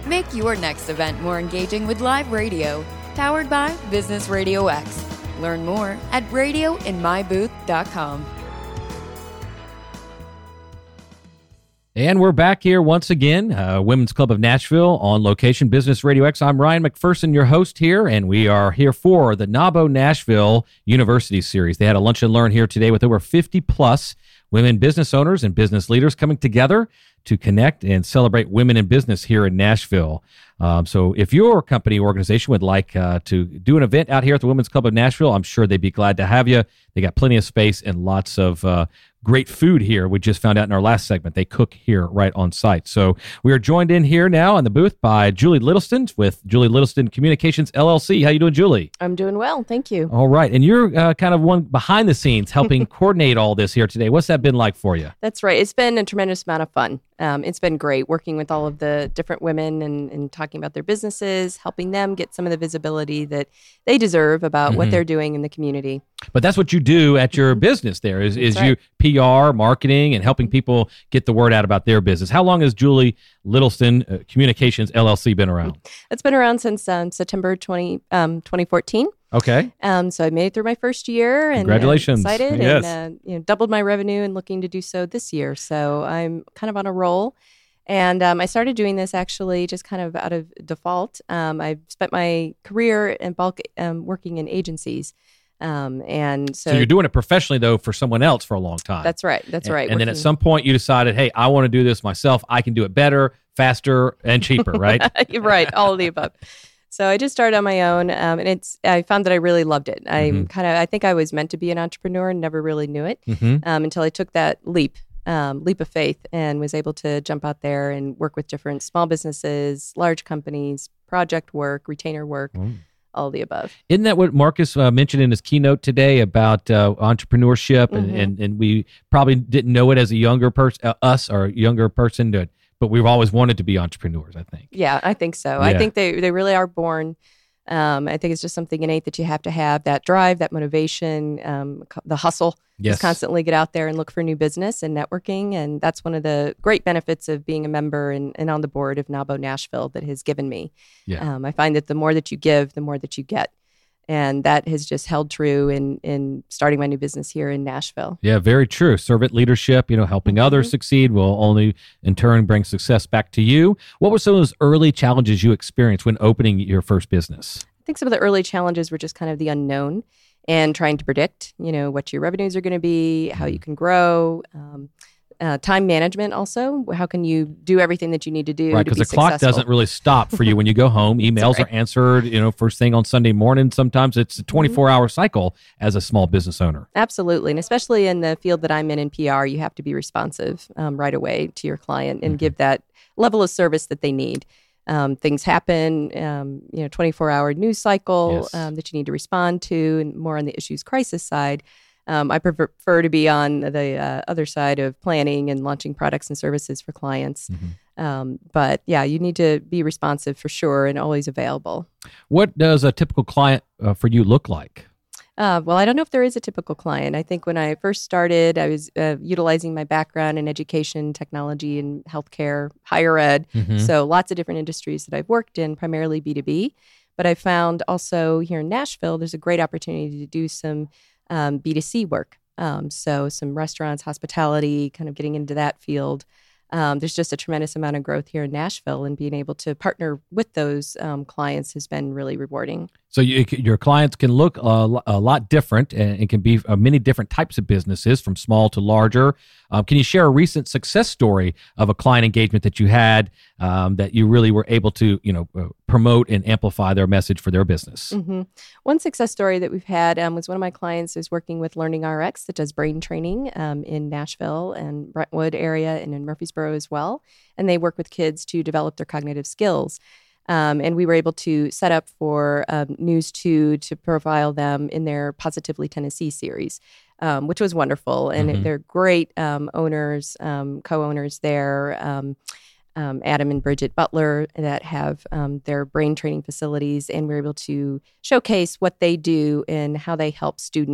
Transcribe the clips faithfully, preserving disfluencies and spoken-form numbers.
Make your next event more engaging with live radio, powered by Business Radio X. Learn more at radio in my booth dot com. And we're back here once again, uh, Women's Club of Nashville on location, Business Radio X. I'm Ryan McPherson, your host here, and we are here for the NAWBO Nashville University Series. They had a lunch and learn here today with over fifty plus women business owners and business leaders coming together to connect and celebrate women in business here in Nashville. Um, so if your company or organization would like uh, to do an event out here at the Women's Club of Nashville, I'm sure they'd be glad to have you. They got plenty of space and lots of uh, great food here. We just found out in our last segment, they cook here right on site. So we are joined in here now in the booth by Julie Littleston with Julie Littleston Communications, L L C. How you doing, Julie? I'm doing well. Thank you. All right. And you're uh, kind of one behind the scenes helping coordinate all this here today. What's that been like for you? That's right. It's been a tremendous amount of fun. Um, it's been great working with all of the different women and, and talking about their businesses, helping them get some of the visibility that they deserve about mm-hmm. what they're doing in the community. But that's what you do at your business there is, is right. you P R, marketing, and helping people get the word out about their business. How long has Julie Littleston uh, Communications, L L C been around? It's been around since um, September twentieth, um, twenty fourteen. Okay. Um, so I made it through my first year and Congratulations. Uh, excited Yes. and uh, you know, doubled my revenue and looking to do so this year. So I'm kind of on a roll. And um, I started doing this actually just kind of out of default. Um, I've spent my career in bulk um, working in agencies. Um, and so, so you're doing it professionally, though, for someone else for a long time. That's right. That's and, right. And then at some point you decided, hey, I want to do this myself. I can do it better, faster, and cheaper, right? Right. All of the above. So I just started on my own, um, and it's. I found that I really loved it. I Mm-hmm. kind of. I think I was meant to be an entrepreneur and never really knew it Mm-hmm. um, until I took that leap, um, leap of faith, and was able to jump out there and work with different small businesses, large companies, project work, retainer work. Mm. All of the above. Isn't that what Marcus uh, mentioned in his keynote today about uh, entrepreneurship? And, Mm-hmm. and, and we probably didn't know it as a younger person, uh, us or a younger person, to, but we've always wanted to be entrepreneurs, I think. Yeah, I think so. Yeah. I think they, they really are born. Um, I think it's just something innate that you have to have, that drive, that motivation, um, co- the hustle. Yes. Just constantly get out there and look for new business and networking. And that's one of the great benefits of being a member and, and on the board of NAWBO Nashville that has given me. Yeah. Um, I find that the more that you give, the more that you get. And that has just held true in, in starting my new business here in Nashville. Yeah, very true. Servant leadership, you know, helping Mm-hmm. others succeed will only in turn bring success back to you. What were some of those early challenges you experienced when opening your first business? I think some of the early challenges were just kind of the unknown and trying to predict, you know, what your revenues are going to be, how you can grow, um, uh, time management also. How can you do everything that you need to do Right, to because be the clock successful? doesn't really stop for you when you go home. Emails right. are answered, you know, first thing on Sunday morning. Sometimes it's a twenty-four hour cycle as a small business owner. Absolutely. And especially in the field that I'm in in P R, you have to be responsive um, right away to your client and Mm-hmm. give that level of service that they need. Um, things happen, um, you know, twenty-four hour news cycle Yes. um, that you need to respond to, and more on the issues crisis side. Um, I prefer, prefer to be on the uh, other side of planning and launching products and services for clients. Mm-hmm. Um, but yeah, you need to be responsive for sure and always available. What does a typical client uh, for you look like? Uh, well, I don't know if there is a typical client. I think when I first started, I was uh, utilizing my background in education, technology, and healthcare, higher ed. Mm-hmm. So lots of different industries that I've worked in, primarily B two B. But I found also here in Nashville, there's a great opportunity to do some um, B two C work. Um, so some restaurants, hospitality, kind of getting into that field. Um, there's just a tremendous amount of growth here in Nashville, and being able to partner with those um, clients has been really rewarding. So you, your clients can look a, a lot different, and it can be uh, many different types of businesses, from small to larger. Um, can you share a recent success story of a client engagement that you had um, that you really were able to, you know, uh, promote and amplify their message for their business? Mm-hmm. One success story that we've had um, was one of my clients is working with Learning R X that does brain training um, in Nashville and Brentwood area and in Murfreesboro as well. And they work with kids to develop their cognitive skills. Um, and we were able to set up for um, News two to profile them in their Positively Tennessee series, um, which was wonderful. And Mm-hmm. they're great um, owners, um, co-owners there, um, um, Adam and Bridget Butler, that have um, their brain training facilities. And we're able to showcase what they do and how they help students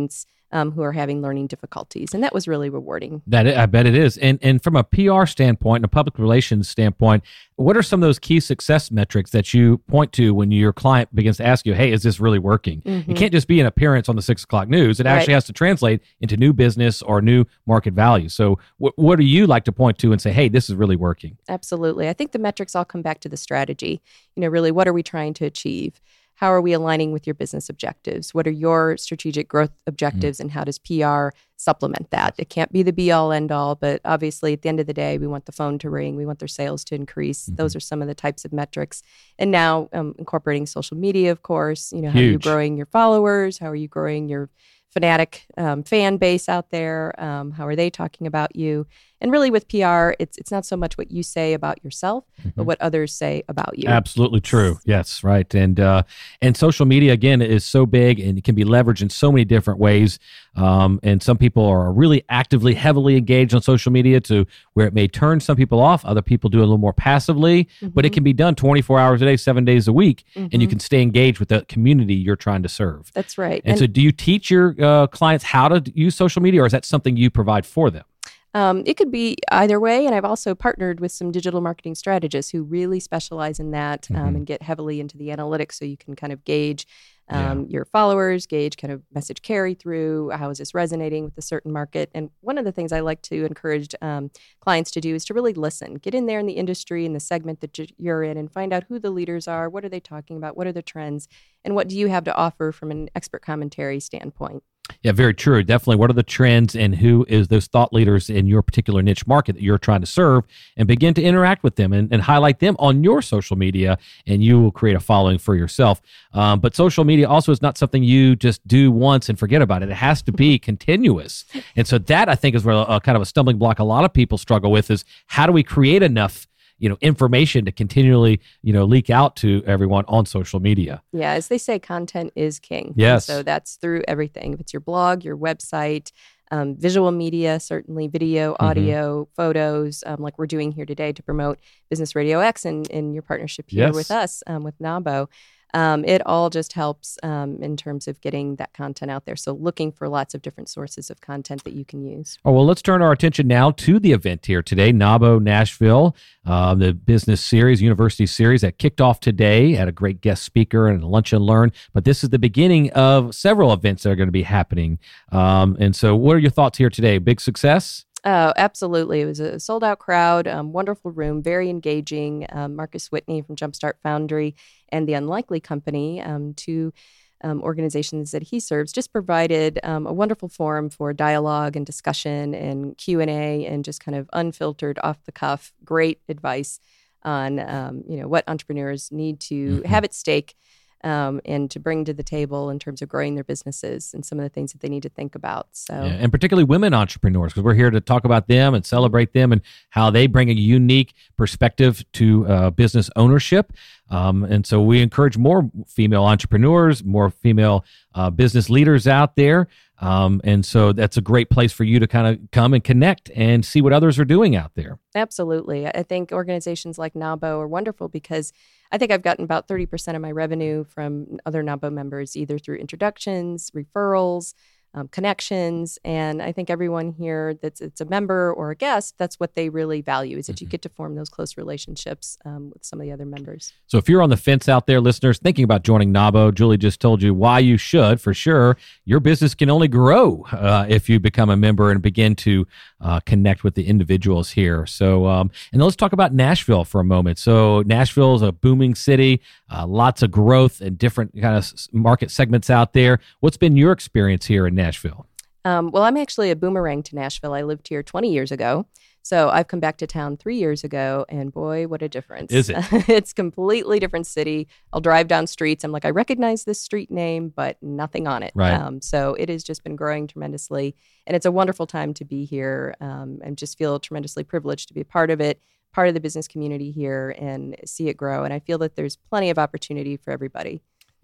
um, who are having learning difficulties. And that was really rewarding. That I bet it is. And and from a P R standpoint and a public relations standpoint, what are some of those key success metrics that you point to when your client begins to ask you, hey, is this really working? Mm-hmm. It can't just be an appearance on the six o'clock news. It actually Right. has to translate into new business or new market value. So wh- what do you like to point to and say, hey, this is really working? Absolutely. I think the metrics all come back to the strategy. You know, really, what are we trying to achieve? How are we aligning with your business objectives? What are your strategic growth objectives, mm. and how does P R supplement that? It can't be the be all end all, but obviously at the end of the day, we want the phone to ring. We want their sales to increase. Mm-hmm. Those are some of the types of metrics. And now um, incorporating social media, of course. You know, how Huge. are you growing your followers? How are you growing your fanatic um, fan base out there? Um, how are they talking about you? And really with P R, it's it's not so much what you say about yourself, mm-hmm. but what others say about you. Absolutely true. Yes, right. And uh, and social media, again, is so big and it can be leveraged in so many different ways. Um, and some people are really actively, heavily engaged on social media to where it may turn some people off. Other people do it a little more passively, mm-hmm. but it can be done twenty-four hours a day, seven days a week, mm-hmm. and you can stay engaged with the community you're trying to serve. That's right. And, and so do you teach your uh, clients how to use social media, or is that something you provide for them? Um, it could be either way, and I've also partnered with some digital marketing strategists who really specialize in that, um, mm-hmm. and get heavily into the analytics, so you can kind of gauge um, yeah. your followers, gauge kind of message carry through, how is this resonating with a certain market. And one of the things I like to encourage um, clients to do is to really listen, get in there in the industry, in the segment that you're in, and find out who the leaders are, what are they talking about, what are the trends, and what do you have to offer from an expert commentary standpoint. Yeah, very true. Definitely. What are the trends and who is those thought leaders in your particular niche market that you're trying to serve, and begin to interact with them and, and highlight them on your social media, and you will create a following for yourself. Um, but social media also is not something you just do once and forget about it. It has to be continuous. And so that, I think, is where a, kind of a stumbling block a lot of people struggle with is how do we create enough you know, information to continually, you know, leak out to everyone on social media. Yeah, as they say, content is king. Yes. And so that's through everything. If it's your blog, your website, um, visual media, certainly video, audio, mm-hmm. photos, um, like we're doing here today to promote Business Radio X and in your partnership here yes. with us, um, with NABO. Um, it all just helps um, in terms of getting that content out there. So looking for lots of different sources of content that you can use. Oh, well, let's turn our attention now to the event here today, NABO Nashville, uh, the business series, university series that kicked off today. Had a great guest speaker and a lunch and learn. But this is the beginning of several events that are going to be happening. Um, and so what are your thoughts here today? Big success? Oh, absolutely. It was a sold-out crowd, um, wonderful room, very engaging. Um, Marcus Whitney from Jumpstart Foundry and the Unlikely Company, um, two um, organizations that he serves, just provided um, a wonderful forum for dialogue and discussion and Q and A, and just kind of unfiltered, off-the-cuff, great advice on um, you know what entrepreneurs need to mm-hmm. have at stake Um, and to bring to the table in terms of growing their businesses and some of the things that they need to think about. So, yeah, and particularly women entrepreneurs, because we're here to talk about them and celebrate them and how they bring a unique perspective to uh, business ownership. Um, and so we encourage more female entrepreneurs, more female uh, business leaders out there. Um, and so that's a great place for you to kind of come and connect and see what others are doing out there. Absolutely. I think organizations like NABO are wonderful because I think I've gotten about thirty percent of my revenue from other NABO members, either through introductions, referrals, um, connections. And I think everyone here that's it's a member or a guest, that's what they really value, is that mm-hmm. you get to form those close relationships um, with some of the other members. So if you're on the fence out there, listeners, thinking about joining NABO, Julie just told you why you should, for sure. Your business can only grow uh, if you become a member and begin to uh, connect with the individuals here. So, um, and let's talk about Nashville for a moment. So Nashville is a booming city, uh, lots of growth and different kind of market segments out there. What's been your experience here in Nashville? Um, well, I'm actually a boomerang to Nashville. I lived here twenty years ago. So I've come back to town three years ago, and boy, what a difference. Is it? It's a completely different city. I'll drive down streets. I'm like, I recognize this street name, but nothing on it. Right. Um, so it has just been growing tremendously, and it's a wonderful time to be here, um, and just feel tremendously privileged to be a part of it, part of the business community here, and see it grow. And I feel that there's plenty of opportunity for everybody.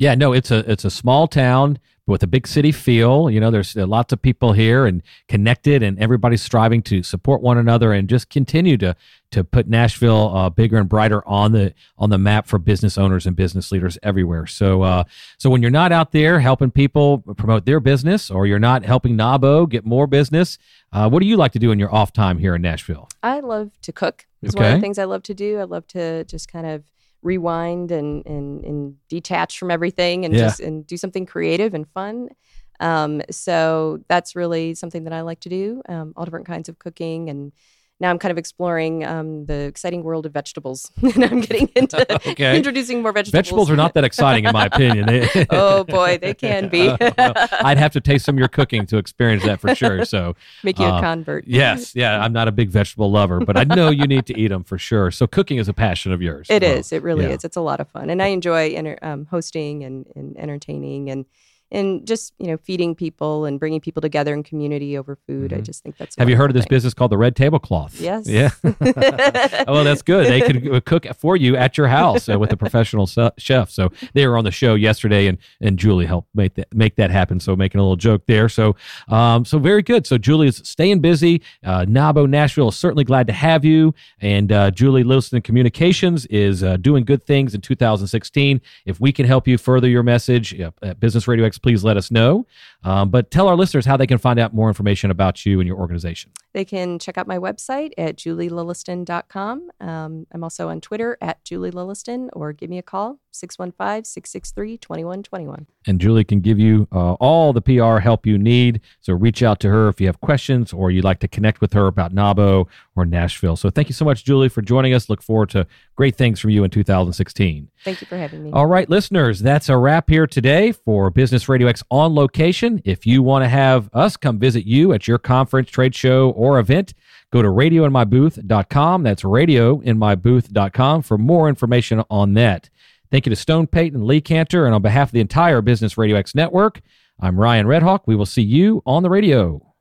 Yeah, no, it's a it's a small town with a big city feel. You know, there's uh, lots of people here and connected, and everybody's striving to support one another and just continue to to put Nashville uh, bigger and brighter on the on the map for business owners and business leaders everywhere. So, uh, so when you're not out there helping people promote their business, or you're not helping NAWBO get more business, uh, what do you like to do in your off time here in Nashville? I love to cook. It's Okay. one of the things I love to do. I love to just kind of rewind and, and, and detach from everything and Yeah. just and do something creative and fun. Um, so that's really something that I like to do, um, all different kinds of cooking. And now I'm kind of exploring um, the exciting world of vegetables. And I'm getting into Okay. introducing more vegetables. Vegetables are not that exciting, in my opinion. They- Oh, boy, they can be. Uh, well, I'd have to taste some of your cooking to experience that for sure. So, Make you uh, a convert. yes, yeah, I'm not a big vegetable lover, but I know you need to eat them for sure. So, cooking is a passion of yours. It Well, is. It really yeah. is. It's a lot of fun, and I enjoy enter, um, hosting and, and entertaining and and just you know feeding people and bringing people together in community over food. I Mhm. just think that's. a Have you heard of this wonderful business called the Red Tablecloth? Yes. Yeah. Oh, that's good. They can cook for you at your house uh, with a professional se- chef. So they were on the show yesterday, and and Julie helped make that make that happen. So making a little joke there. So um, so very good. So Julie is staying busy. Uh, NAWBO Nashville is certainly glad to have you. And uh, Julie Littleton Communications is uh, doing good things in two thousand sixteen. If we can help you further your message uh, at Business Radio X, please let us know. Um, but tell our listeners how they can find out more information about you and your organization. They can check out my website at julie lilliston dot com. Um, I'm also on Twitter at Julie Lilliston, or give me a call, six one five, six six three, two one two one. And Julie can give you uh, all the P R help you need. So reach out to her if you have questions or you'd like to connect with her about NAWBO or Nashville. So thank you so much, Julie, for joining us. Look forward to great things from you in two thousand sixteen. Thank you for having me. All right, listeners, that's a wrap here today for Business Radio X On Location. If you want to have us come visit you at your conference, trade show, or event, go to radio in my booth dot com. That's radio in my booth dot com for more information on that. Thank you to Stone Payton and Lee Cantor, and on behalf of the entire Business Radio X network, I'm Ryan Redhawk. We will see you on the radio.